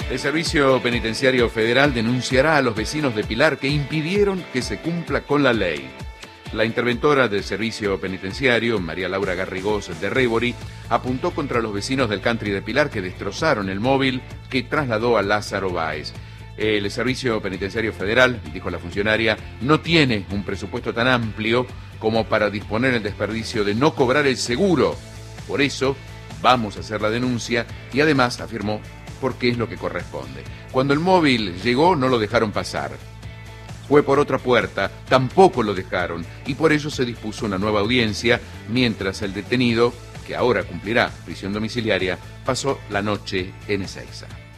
El Servicio Penitenciario Federal denunciará a los vecinos de Pilar que impidieron que se cumpla con la ley. La interventora del Servicio Penitenciario, María Laura Garrigós de Rébori, apuntó contra los vecinos del country de Pilar que destrozaron el móvil que trasladó a Lázaro Báez. El Servicio Penitenciario Federal, dijo la funcionaria, no tiene un presupuesto tan amplio como para disponer el desperdicio de no cobrar el seguro. Por eso, vamos a hacer la denuncia y además, afirmó, porque es lo que corresponde. Cuando el móvil llegó, no lo dejaron pasar. Fue por otra puerta, tampoco lo dejaron, y por ello se dispuso una nueva audiencia, mientras el detenido, que ahora cumplirá prisión domiciliaria, pasó la noche en Ezeiza.